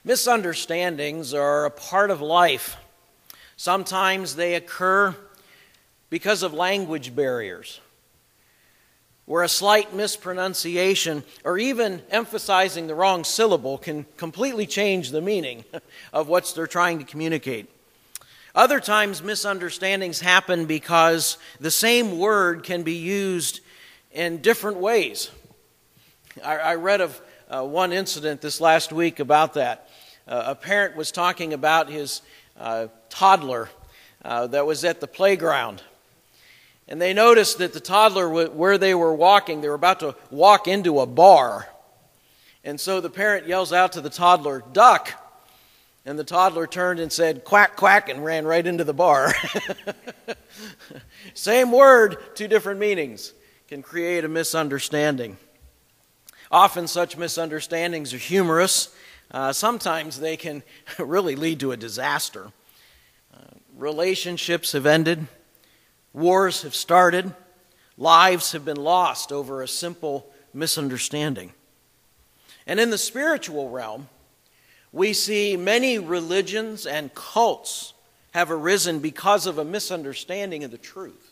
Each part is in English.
Misunderstandings are a part of life. Sometimes they occur because of language barriers, where a slight mispronunciation or even emphasizing the wrong syllable can completely change the meaning of what they're trying to communicate. Other times, misunderstandings happen because the same word can be used in different ways. I read of one incident this last week about that. A parent was talking about his toddler that was at the playground. And they noticed that the toddler, where they were walking, they were about to walk into a bar. And so the parent yells out to the toddler, "Duck!" And the toddler turned and said, "Quack, quack," and ran right into the bar. Same word, two different meanings can create a misunderstanding. Often such misunderstandings are humorous. Sometimes they can really lead to a disaster. Relationships have ended. Wars have started. Lives have been lost over a simple misunderstanding. And in the spiritual realm, we see many religions and cults have arisen because of a misunderstanding of the truth.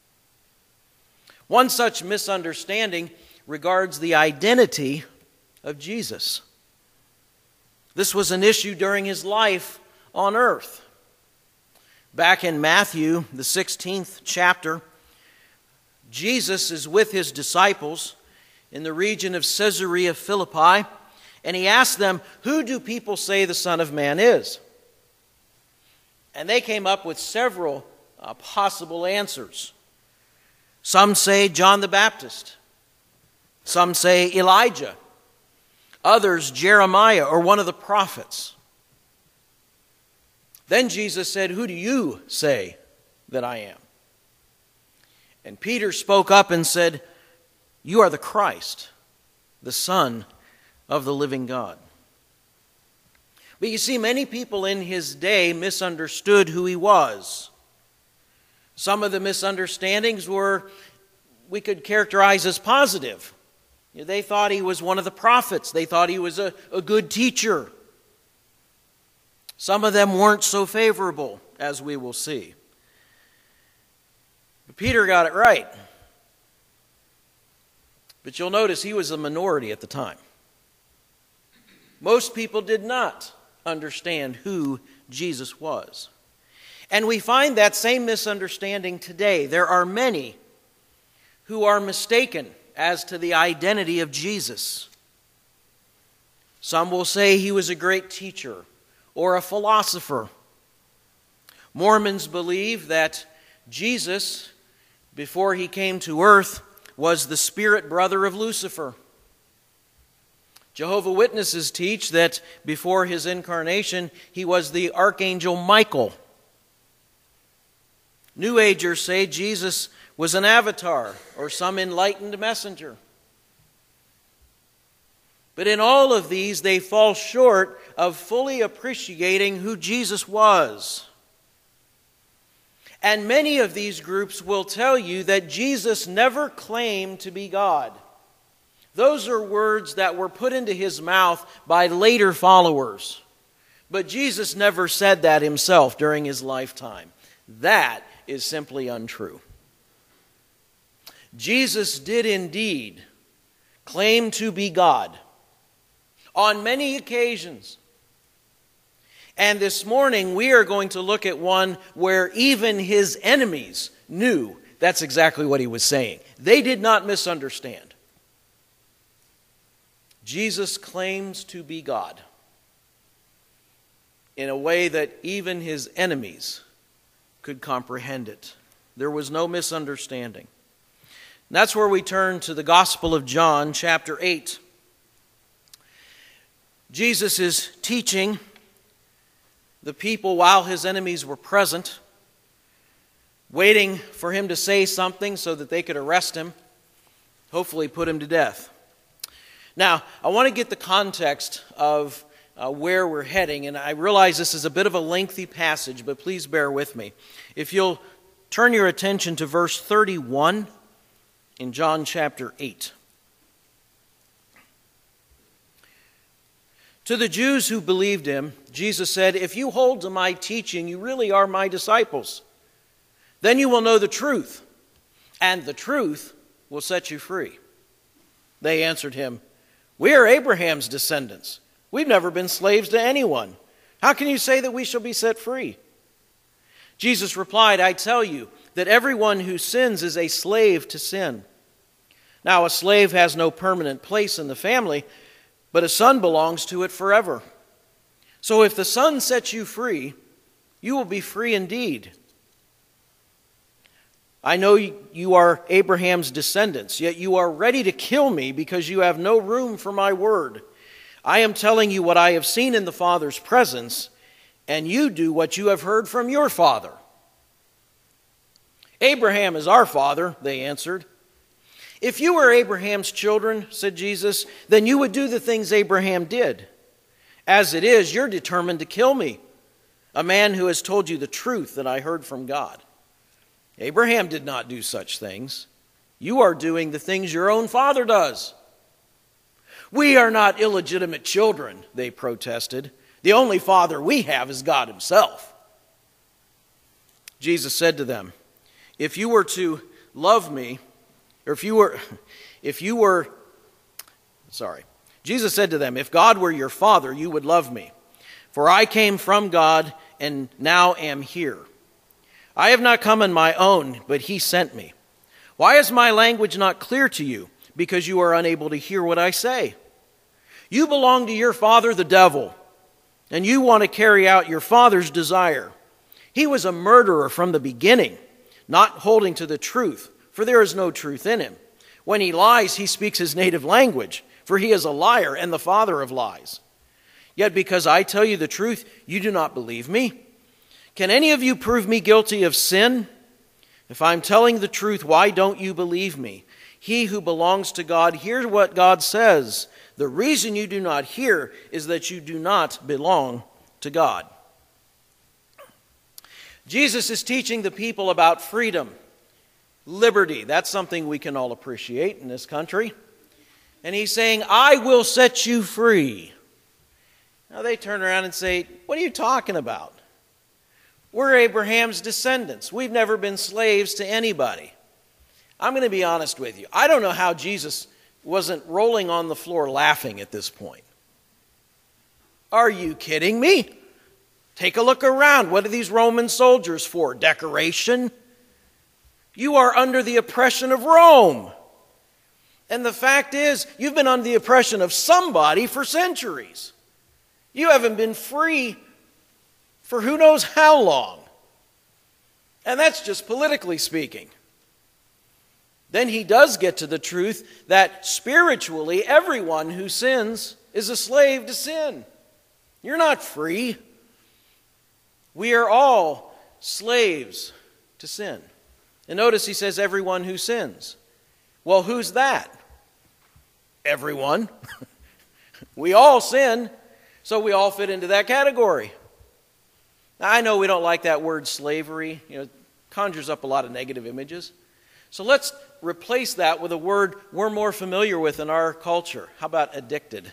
One such misunderstanding regards the identity of Jesus. This was an issue during his life on earth. Back in Matthew, the 16th chapter, Jesus is with his disciples in the region of Caesarea Philippi, and he asked them, "Who do people say the Son of Man is?" And they came up with several possible answers. Some say John the Baptist. Some say Elijah. Others, Jeremiah or one of the prophets. Then Jesus said, "Who do you say that I am?" And Peter spoke up and said, "You are the Christ, the Son of the living God." But you see, many people in his day misunderstood who he was. Some of the misunderstandings we could characterize as positive. They thought he was one of the prophets. They thought he was a good teacher. Some of them weren't so favorable, as we will see. But Peter got it right. But you'll notice he was a minority at the time. Most people did not understand who Jesus was. And we find that same misunderstanding today. There are many who are mistaken as to the identity of Jesus. Some will say he was a great teacher or a philosopher. Mormons believe that Jesus, before he came to earth, was the spirit brother of Lucifer. Jehovah's Witnesses teach that before his incarnation, he was the archangel Michael. New Agers say Jesus was an avatar or some enlightened messenger. But in all of these, they fall short of fully appreciating who Jesus was. And many of these groups will tell you that Jesus never claimed to be God. Those are words that were put into his mouth by later followers. But Jesus never said that himself during his lifetime. That is simply untrue. Jesus did indeed claim to be God on many occasions. And this morning we are going to look at one where even his enemies knew that's exactly what he was saying. They did not misunderstand. Jesus claims to be God in a way that even his enemies could comprehend it. There was no misunderstanding. And that's where we turn to the Gospel of John, chapter 8. Jesus is teaching the people while his enemies were present, waiting for him to say something so that they could arrest him, hopefully put him to death. Now, I want to get the context of where we're heading, and I realize this is a bit of a lengthy passage, but please bear with me. If you'll turn your attention to verse 31 in John chapter 8. To the Jews who believed him, Jesus said, "If you hold to my teaching, you really are my disciples. Then you will know the truth, and the truth will set you free." They answered him, "We are Abraham's descendants. We've never been slaves to anyone. How can you say that we shall be set free?" Jesus replied, "I tell you that everyone who sins is a slave to sin. Now a slave has no permanent place in the family, but a son belongs to it forever. So if the Son sets you free, you will be free indeed. I know you are Abraham's descendants, yet you are ready to kill me because you have no room for my word. I am telling you what I have seen in the Father's presence, and you do what you have heard from your father." "Abraham is our father," they answered. "If you were Abraham's children," said Jesus, "then you would do the things Abraham did. As it is, you're determined to kill me, a man who has told you the truth that I heard from God. Abraham did not do such things. You are doing the things your own father does." "We are not illegitimate children," they protested. "The only father we have is God himself." Jesus said to them, "If you were to love me, Jesus said to them, "If God were your father, you would love me. For I came from God and now am here. I have not come on my own, but he sent me. Why is my language not clear to you? Because you are unable to hear what I say. You belong to your father, the devil, and you want to carry out your father's desire. He was a murderer from the beginning, not holding to the truth, for there is no truth in him. When he lies, he speaks his native language, for he is a liar and the father of lies. Yet because I tell you the truth, you do not believe me. Can any of you prove me guilty of sin? If I'm telling the truth, why don't you believe me? He who belongs to God hears what God says. The reason you do not hear is that you do not belong to God." Jesus is teaching the people about freedom, liberty. That's something we can all appreciate in this country. And he's saying, "I will set you free." Now they turn around and say, "What are you talking about? We're Abraham's descendants. We've never been slaves to anybody." I'm going to be honest with you. I don't know how Jesus wasn't rolling on the floor laughing at this point. Are you kidding me? Take a look around. What are these Roman soldiers for? Decoration? You are under the oppression of Rome. And the fact is, you've been under the oppression of somebody for centuries. You haven't been free for who knows how long. And that's just politically speaking. Then he does get to the truth that spiritually, everyone who sins is a slave to sin. You're not free. We are all slaves to sin. And notice he says everyone who sins. Well, who's that? Everyone. We all sin, so we all fit into that category. Now, I know we don't like that word slavery. It conjures up a lot of negative images. So let's replace that with a word we're more familiar with in our culture. How about addicted?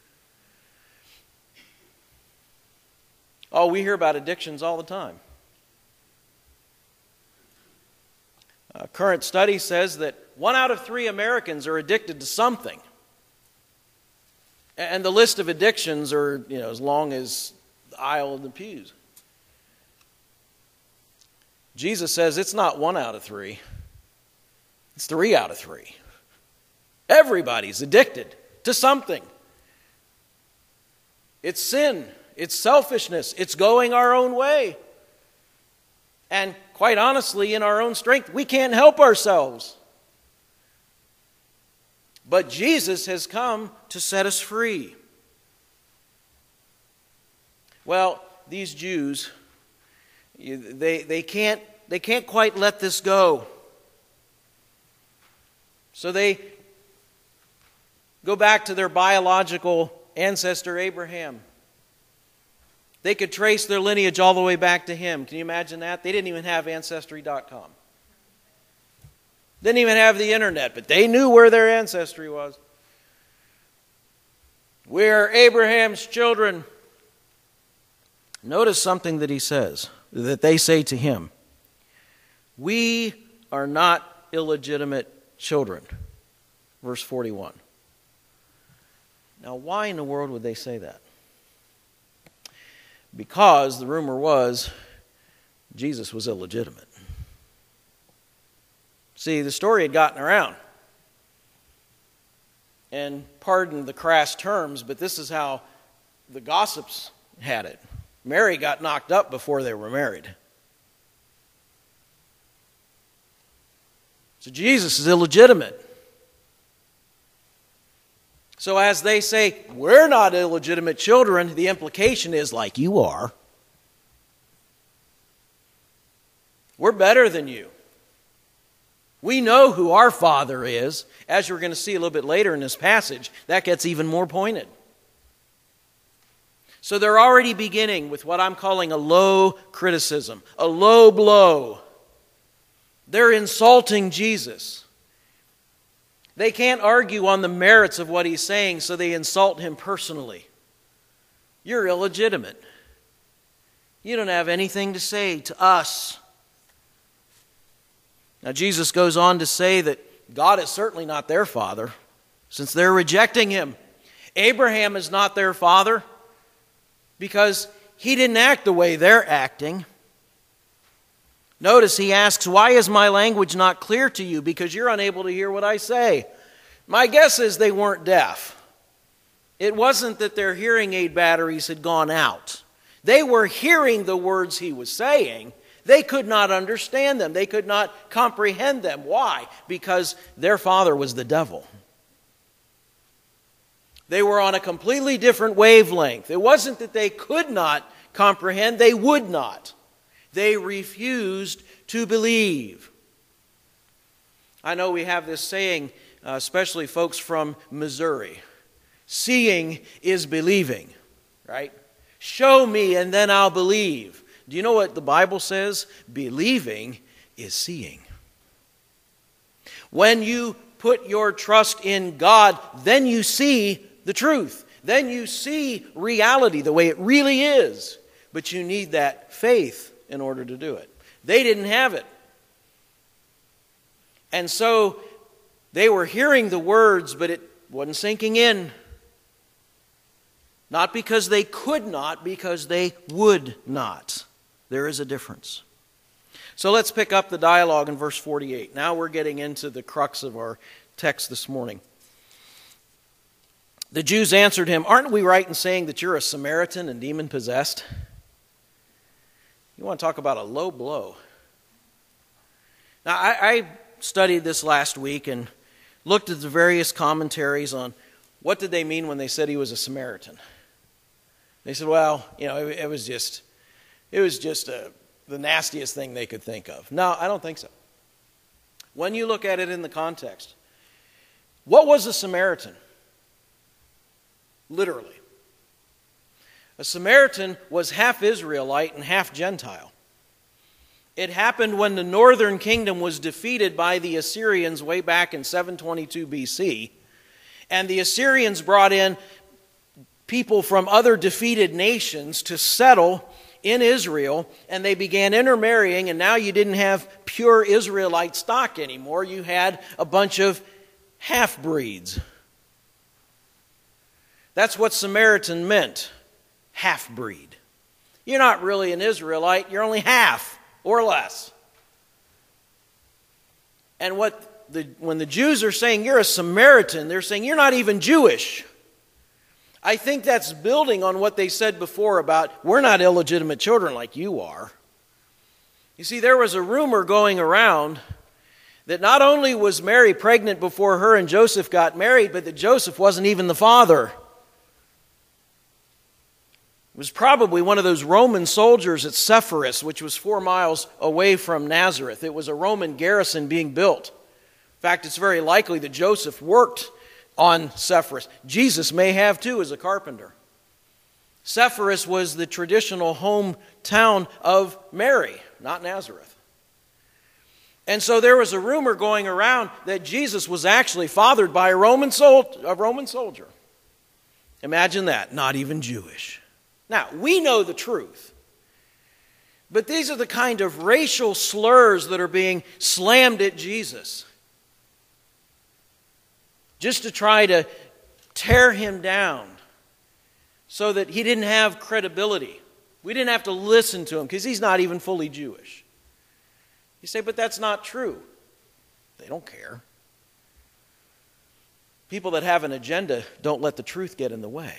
Oh, we hear about addictions all the time. A current study says that 1 out of 3 Americans are addicted to something. And the list of addictions are, as long as the aisle of the pews. Jesus says it's not 1 out of 3. It's 3 out of 3. Everybody's addicted to something. It's sin. It's selfishness. It's going our own way. And quite honestly, in our own strength, we can't help ourselves. But Jesus has come to set us free. Well, these Jews, they can't quite let this go. So they go back to their biological ancestor Abraham. They could trace their lineage all the way back to him. Can you imagine that? They didn't even have Ancestry.com. Didn't even have the internet, but they knew where their ancestry was. We're Abraham's children. Notice something that he says, that they say to him. We are not illegitimate children. Verse 41. Now, why in the world would they say that? Because the rumor was Jesus was illegitimate. See, the story had gotten around. And pardon the crass terms, but this is how the gossips had it. Mary got knocked up before they were married. So Jesus is illegitimate. So as they say, we're not illegitimate children, the implication is like you are. We're better than you. We know who our Father is. As you're going to see a little bit later in this passage, that gets even more pointed. So they're already beginning with what I'm calling a low criticism, a low blow. They're insulting Jesus. They can't argue on the merits of what he's saying, so they insult him personally. You're illegitimate. You don't have anything to say to us. Now, Jesus goes on to say that God is certainly not their father, since they're rejecting him. Abraham is not their father because he didn't act the way they're acting. Notice he asks, why is my language not clear to you? Because you're unable to hear what I say. My guess is they weren't deaf. It wasn't that their hearing aid batteries had gone out. They were hearing the words he was saying. They could not understand them. They could not comprehend them. Why? Because their father was the devil. They were on a completely different wavelength. It wasn't that they could not comprehend, they would not. They refused to believe. I know we have this saying, especially folks from Missouri. Seeing is believing, right? Show me and then I'll believe. Do you know what the Bible says? Believing is seeing. When you put your trust in God, then you see the truth. Then you see reality the way it really is. But you need that faith in order to do it. They didn't have it. And so they were hearing the words, but it wasn't sinking in. Not because they could not, because they would not. There is a difference. So let's pick up the dialogue in verse 48. Now we're getting into the crux of our text this morning. The Jews answered him, aren't we right in saying that you're a Samaritan and demon-possessed? You want to talk about a low blow. Now, I studied this last week and looked at the various commentaries on what did they mean when they said he was a Samaritan. They said, well, it was just the nastiest thing they could think of. No, I don't think so. When you look at it in the context, what was a Samaritan? Literally. A Samaritan was half Israelite and half Gentile. It happened when the northern kingdom was defeated by the Assyrians way back in 722 BC. And the Assyrians brought in people from other defeated nations to settle in Israel, and they began intermarrying, and now you didn't have pure Israelite stock anymore. You had a bunch of half-breeds. That's what Samaritan meant, half-breed. You're not really an Israelite, you're only half or less. And when the Jews are saying you're a Samaritan, they're saying you're not even Jewish. I think that's building on what they said before about we're not illegitimate children like you are. You see, there was a rumor going around that not only was Mary pregnant before her and Joseph got married, but that Joseph wasn't even the father. It was probably one of those Roman soldiers at Sepphoris, which was 4 miles away from Nazareth. It was a Roman garrison being built. In fact, it's very likely that Joseph worked on Sepphoris. Jesus may have too as a carpenter. Sepphoris was the traditional hometown of Mary, not Nazareth. And so there was a rumor going around that Jesus was actually fathered by a Roman soldier. Imagine that, not even Jewish. Now, we know the truth. But these are the kind of racial slurs that are being slammed at Jesus, just to try to tear him down so that he didn't have credibility. We didn't have to listen to him because he's not even fully Jewish. You say, but that's not true. They don't care. People that have an agenda don't let the truth get in the way.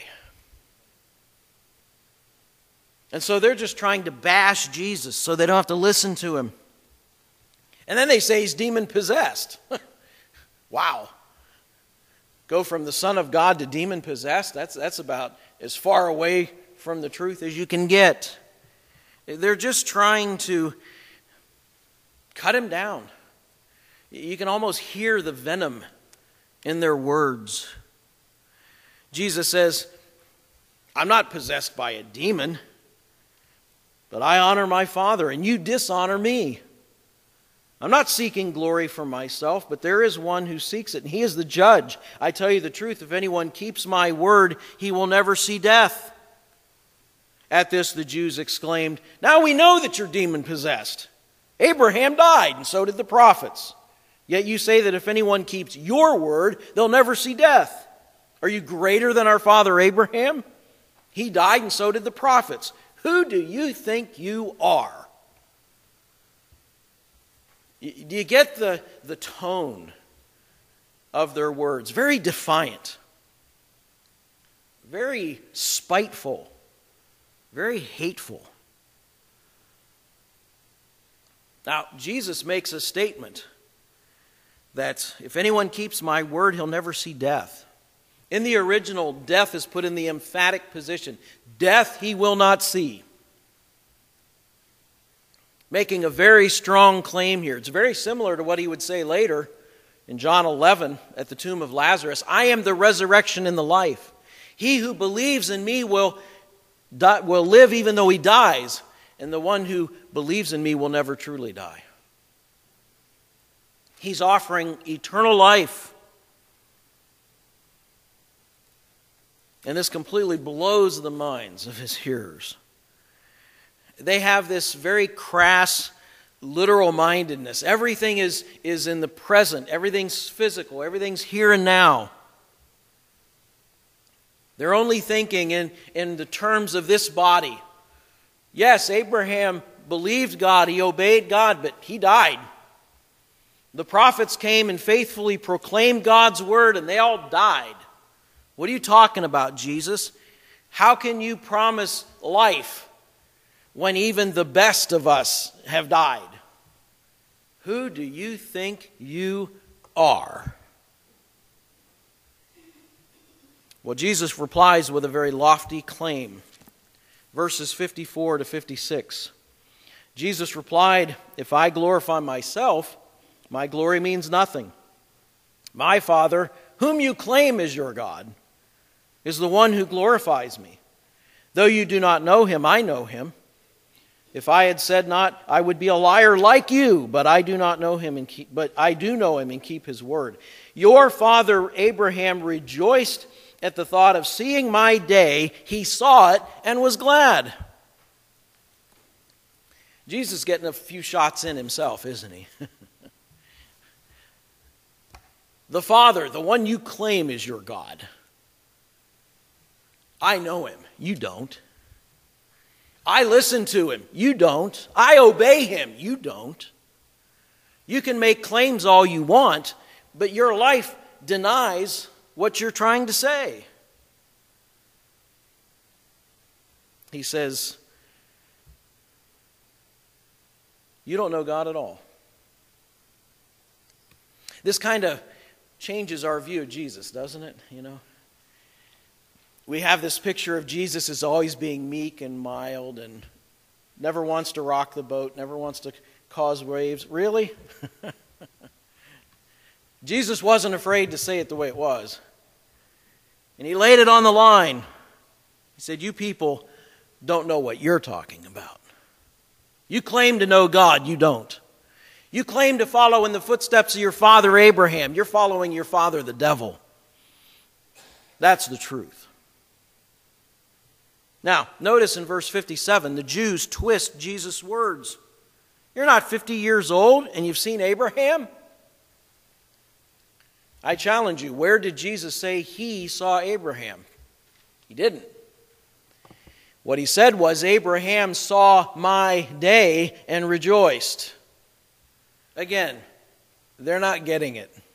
And so they're just trying to bash Jesus so they don't have to listen to him. And then they say he's demon-possessed. Wow. Go from the Son of God to demon-possessed? That's about as far away from the truth as you can get. They're just trying to cut him down. You can almost hear the venom in their words. Jesus says, I'm not possessed by a demon, but I honor my Father, and you dishonor me. I'm not seeking glory for myself, but there is one who seeks it, and he is the judge. I tell you the truth, if anyone keeps my word, he will never see death. At this, the Jews exclaimed, now we know that you're demon-possessed. Abraham died, and so did the prophets. Yet you say that if anyone keeps your word, they'll never see death. Are you greater than our father Abraham? He died, and so did the prophets. Who do you think you are? Do you get the tone of their words? Very defiant, very spiteful, very hateful. Now, Jesus makes a statement that if anyone keeps my word, he'll never see death. In the original, death is put in the emphatic position. Death he will not see. Making a very strong claim here. It's very similar to what he would say later in John 11 at the tomb of Lazarus. I am the resurrection and the life. He who believes in me will live even though he dies, and the one who believes in me will never truly die. He's offering eternal life. And this completely blows the minds of his hearers. They have this very crass, literal-mindedness. Everything is in the present. Everything's physical. Everything's here and now. They're only thinking in the terms of this body. Yes, Abraham believed God. He obeyed God, but he died. The prophets came and faithfully proclaimed God's word, and they all died. What are you talking about, Jesus? How can you promise life when even the best of us have died? Who do you think you are? Well, Jesus replies with a very lofty claim. Verses 54 to 56. Jesus replied, if I glorify myself, my glory means nothing. My Father, whom you claim is your God, is the one who glorifies me. Though you do not know him, I know him. If I had said not, I would be a liar like you, but I do not know him, but I do know him and keep his word. Your father Abraham rejoiced at the thought of seeing my day. He saw it and was glad. Jesus is getting a few shots in himself, isn't he? The Father, the one you claim is your God. I know him. You don't. I listen to him. You don't. I obey him. You don't. You can make claims all you want, but your life denies what you're trying to say. He says, you don't know God at all. This kind of changes our view of Jesus, doesn't it? You know, we have this picture of Jesus as always being meek and mild and never wants to rock the boat, never wants to cause waves. Really? Jesus wasn't afraid to say it the way it was. And he laid it on the line. He said, you people don't know what you're talking about. You claim to know God, you don't. You claim to follow in the footsteps of your father Abraham. You're following your father, the devil. That's the truth. Now, notice in verse 57, the Jews twist Jesus' words. You're not 50 years old and you've seen Abraham? I challenge you, where did Jesus say he saw Abraham? He didn't. What he said was, Abraham saw my day and rejoiced. Again, they're not getting it. You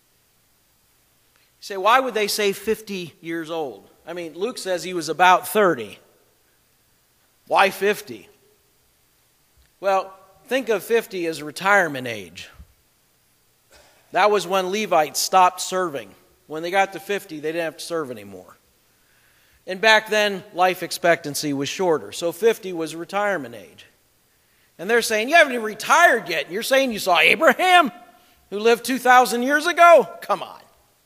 say, why would they say 50 years old? I mean, Luke says he was about 30. Why 50? Well, think of 50 as retirement age. That was when Levites stopped serving. When they got to 50, they didn't have to serve anymore. And back then, life expectancy was shorter. So 50 was retirement age. And they're saying, you haven't even retired yet. And you're saying you saw Abraham, who lived 2,000 years ago? Come on.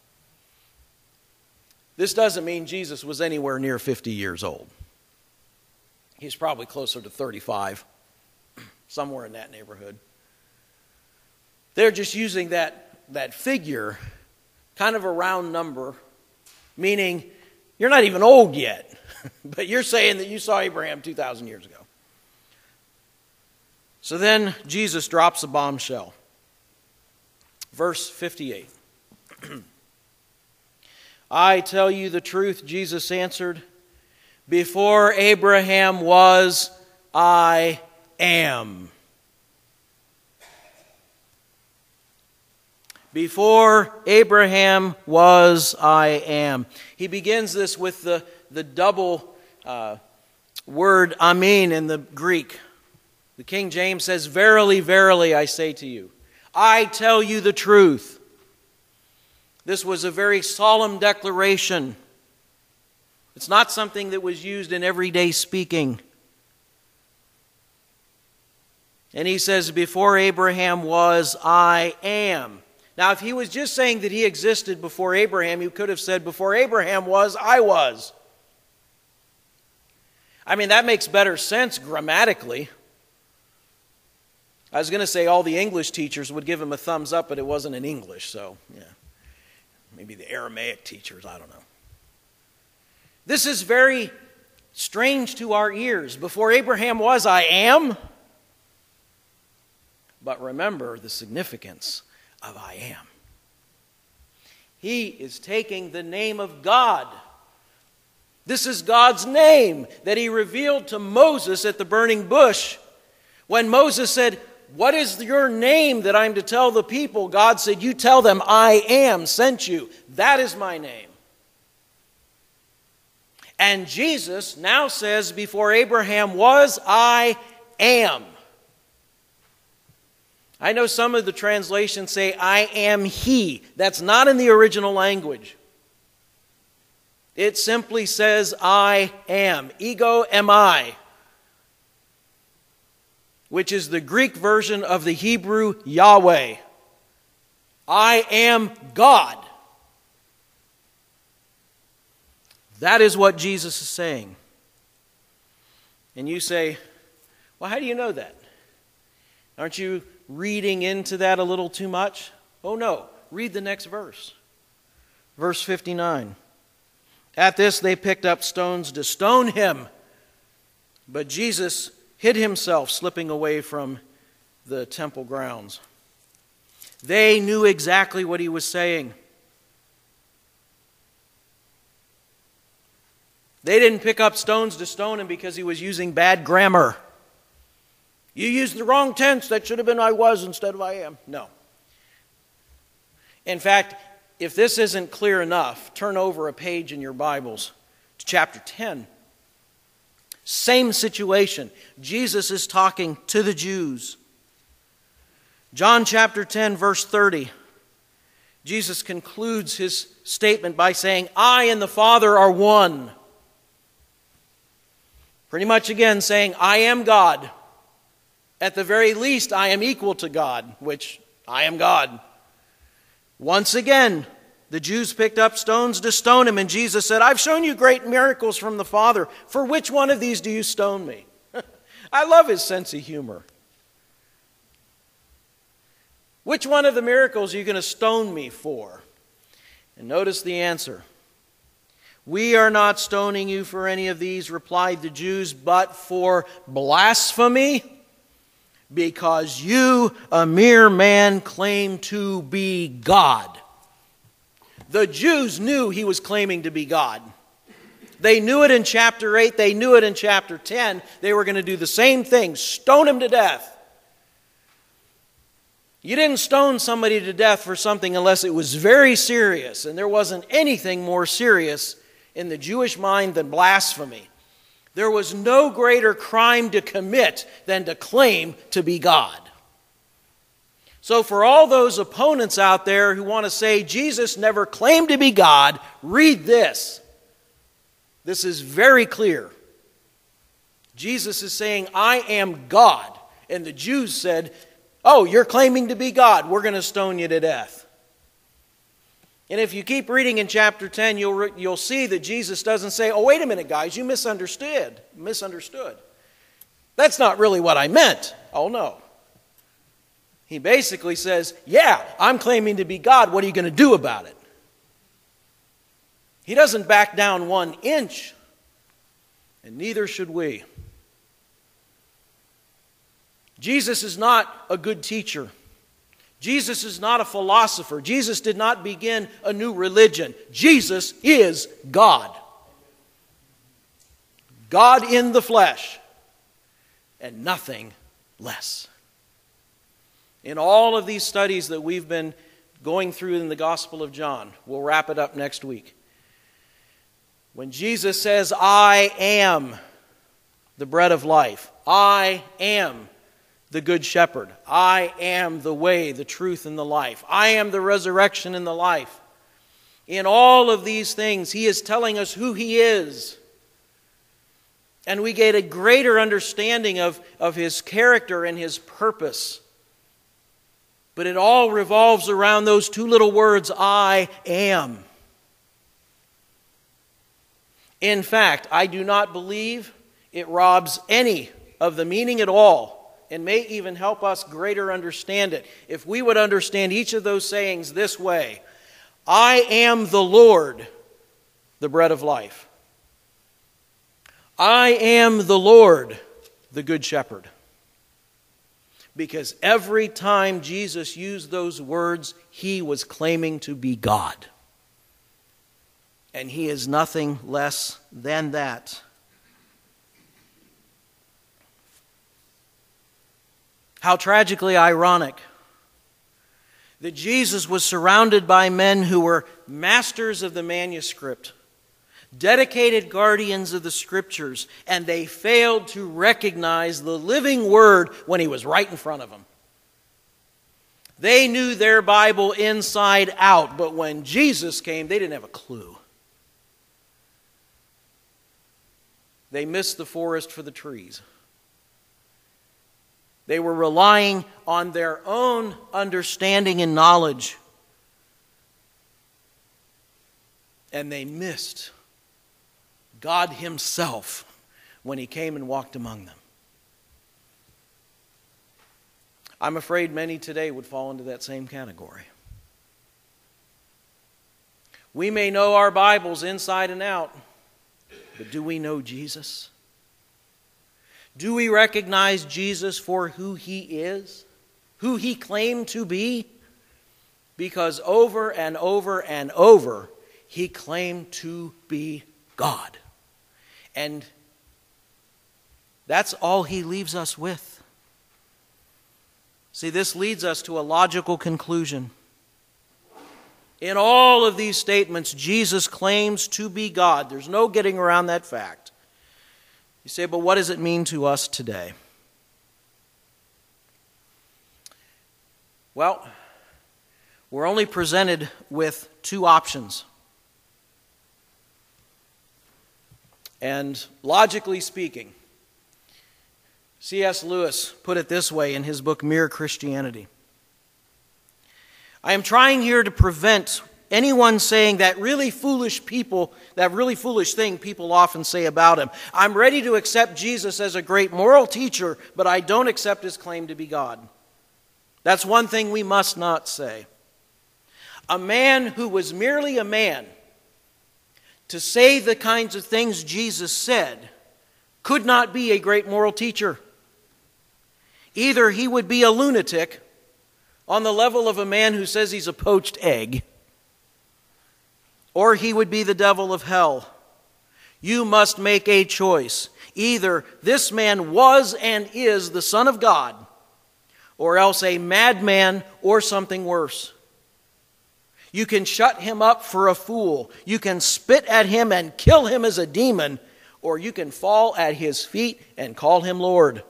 This doesn't mean Jesus was anywhere near 50 years old. He's probably closer to 35, somewhere in that neighborhood. They're just using that figure, kind of a round number, meaning you're not even old yet, but you're saying that you saw Abraham 2,000 years ago. So then Jesus drops a bombshell. Verse 58. I tell you the truth, Jesus answered, before Abraham was, I am. Before Abraham was, I am. He begins this with the double word amen in the Greek. The King James says, verily, verily, I say to you. I tell you the truth. This was a very solemn declaration. It's not something that was used in everyday speaking. And he says, before Abraham was, I am. Now, if he was just saying that he existed before Abraham, he could have said, before Abraham was, I was. I mean, that makes better sense grammatically. I was going to say all the English teachers would give him a thumbs up, but it wasn't in English, so yeah. Maybe the Aramaic teachers, I don't know. This is very strange to our ears. Before Abraham was, I am. But remember the significance of I am. He is taking the name of God. This is God's name that he revealed to Moses at the burning bush. When Moses said, what is your name that I'm to tell the people? God said, you tell them, I am sent you. That is my name. And Jesus now says, before Abraham was, I am. I know some of the translations say, I am he. That's not in the original language. It simply says, I am. Ego eimi, which is the Greek version of the Hebrew Yahweh. I am God. That is what Jesus is saying. And you say, well, how do you know that? Aren't you reading into that a little too much? Oh no, read the next verse. Verse 59. At this they picked up stones to stone him, but Jesus hid himself, slipping away from the temple grounds. They knew exactly what he was saying. They didn't pick up stones to stone him because he was using bad grammar. You used the wrong tense. That should have been I was instead of I am. No. In fact, if this isn't clear enough, turn over a page in your Bibles to chapter 10. Same situation. Jesus is talking to the Jews. John chapter 10, verse 30. Jesus concludes his statement by saying, I and the Father are one. Pretty much again saying, I am God. At the very least, I am equal to God, which I am God. Once again, the Jews picked up stones to stone him, and Jesus said, I've shown you great miracles from the Father. For which one of these do you stone me? I love his sense of humor. Which one of the miracles are you going to stone me for? And notice the answer. "We are not stoning you for any of these," replied the Jews, "but for blasphemy, because you, a mere man, claim to be God." The Jews knew he was claiming to be God. They knew it in chapter 8. They knew it in chapter 10. They were going to do the same thing, stone him to death. You didn't stone somebody to death for something unless it was very serious, and there wasn't anything more serious in the Jewish mind than blasphemy. There was no greater crime to commit than to claim to be God. So for all those opponents out there who want to say Jesus never claimed to be God, read this. This is very clear. Jesus is saying, "I am God." And the Jews said, "Oh, you're claiming to be God. We're going to stone you to death." And if you keep reading in chapter 10, you'll see that Jesus doesn't say, "Oh, wait a minute, guys, you misunderstood. That's not really what I meant." Oh, no. He basically says, "Yeah, I'm claiming to be God. What are you going to do about it?" He doesn't back down 1 inch, and neither should we. Jesus is not a good teacher. Jesus is not a philosopher. Jesus did not begin a new religion. Jesus is God. God in the flesh, and nothing less. In all of these studies that we've been going through in the Gospel of John, we'll wrap it up next week. When Jesus says, "I am the bread of life. I am the good shepherd. I am the way, the truth, and the life. I am the resurrection and the life." In all of these things, he is telling us who he is. And we get a greater understanding of his character and his purpose. But it all revolves around those 2 little words, "I am." In fact, I do not believe it robs any of the meaning at all, and may even help us greater understand it, if we would understand each of those sayings this way: "I am the Lord, the bread of life. I am the Lord, the good shepherd." Because every time Jesus used those words, he was claiming to be God. And he is nothing less than that. How tragically ironic that Jesus was surrounded by men who were masters of the manuscript, dedicated guardians of the Scriptures, and they failed to recognize the living Word when he was right in front of them. They knew their Bible inside out, but when Jesus came, they didn't have a clue. They missed the forest for the trees. They were relying on their own understanding and knowledge, and they missed God himself when he came and walked among them. I'm afraid many today would fall into that same category. We may know our Bibles inside and out, but do we know Jesus? Do we recognize Jesus for who he is? Who he claimed to be? Because over and over and over, he claimed to be God. And that's all he leaves us with. See, this leads us to a logical conclusion. In all of these statements, Jesus claims to be God. There's no getting around that fact. You say, but what does it mean to us today? Well, we're only presented with 2 options. And logically speaking, C.S. Lewis put it this way in his book, Mere Christianity. I am trying here to prevent anyone saying that really foolish thing people often say about him. I'm ready to accept Jesus as a great moral teacher, but I don't accept his claim to be God. That's one thing we must not say. A man who was merely a man to say the kinds of things Jesus said could not be a great moral teacher. Either he would be a lunatic on the level of a man who says he's a poached egg, or he would be the devil of hell. You must make a choice. Either this man was and is the Son of God, or else a madman or something worse. You can shut him up for a fool. You can spit at him and kill him as a demon, or you can fall at his feet and call him Lord.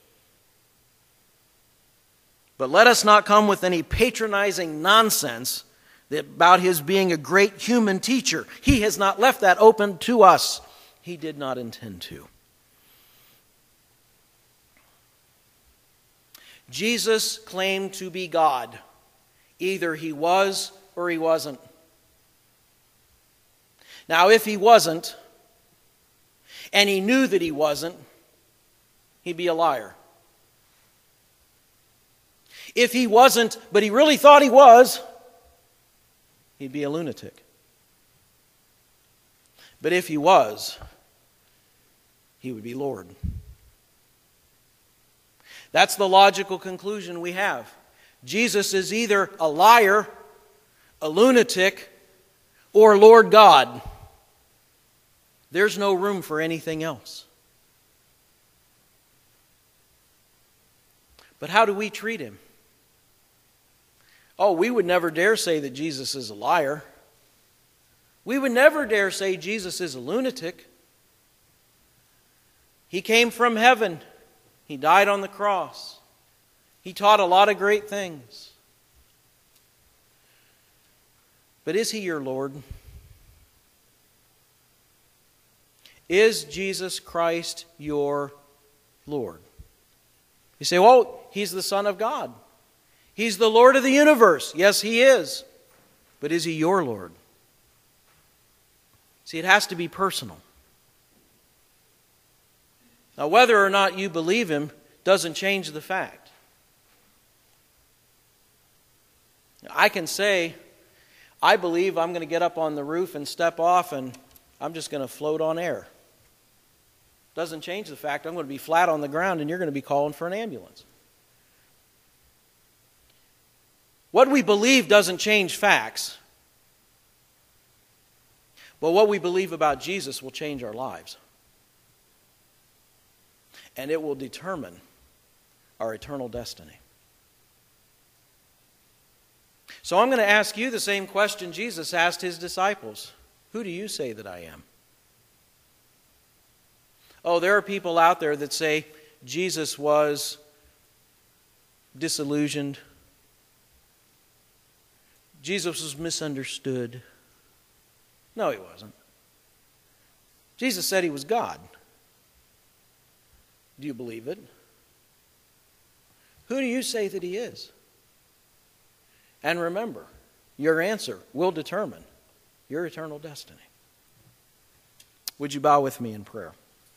But let us not come with any patronizing nonsense about his being a great human teacher. He has not left that open to us. He did not intend to. Jesus claimed to be God. Either he was or he wasn't. Now, if he wasn't, and he knew that he wasn't, he'd be a liar. If he wasn't, but he really thought he was, he'd be a lunatic. But if he was, he would be Lord. That's the logical conclusion we have. Jesus is either a liar, a lunatic, or Lord God. There's no room for anything else. But how do we treat him? Oh, we would never dare say that Jesus is a liar. We would never dare say Jesus is a lunatic. He came from heaven. He died on the cross. He taught a lot of great things. But is he your Lord? Is Jesus Christ your Lord? You say, well, he's the Son of God. He's the Lord of the universe. Yes, he is. But is he your Lord? See, it has to be personal. Now, whether or not you believe him doesn't change the fact. I can say, I believe I'm going to get up on the roof and step off and I'm just going to float on air. Doesn't change the fact I'm going to be flat on the ground and you're going to be calling for an ambulance. What we believe doesn't change facts. But what we believe about Jesus will change our lives. And it will determine our eternal destiny. So I'm going to ask you the same question Jesus asked his disciples. Who do you say that I am? Oh, there are people out there that say Jesus was disillusioned. Jesus was misunderstood. No, he wasn't. Jesus said he was God. Do you believe it? Who do you say that he is? And remember, your answer will determine your eternal destiny. Would you bow with me in prayer?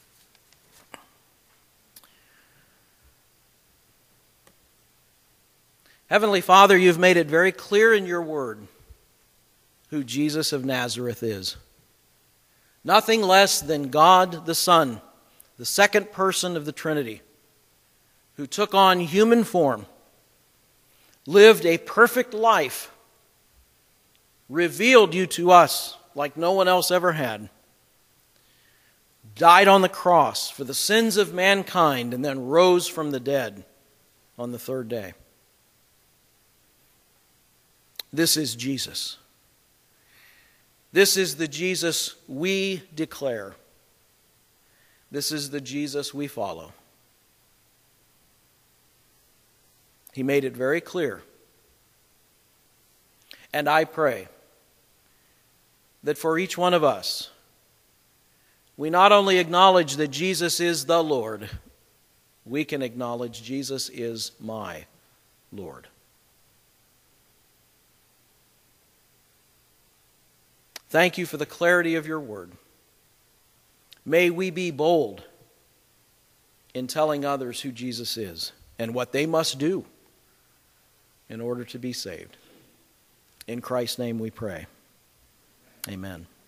Heavenly Father, you've made it very clear in your word who Jesus of Nazareth is. Nothing less than God the Son, the second person of the Trinity, who took on human form, lived a perfect life, revealed you to us like no one else ever had, died on the cross for the sins of mankind, and then rose from the dead on the third day. This is Jesus. This is the Jesus we declare. This is the Jesus we follow. He made it very clear. And I pray that for each one of us, we not only acknowledge that Jesus is the Lord, we can acknowledge Jesus is my Lord. Thank you for the clarity of your word. May we be bold in telling others who Jesus is and what they must do in order to be saved. In Christ's name we pray. Amen.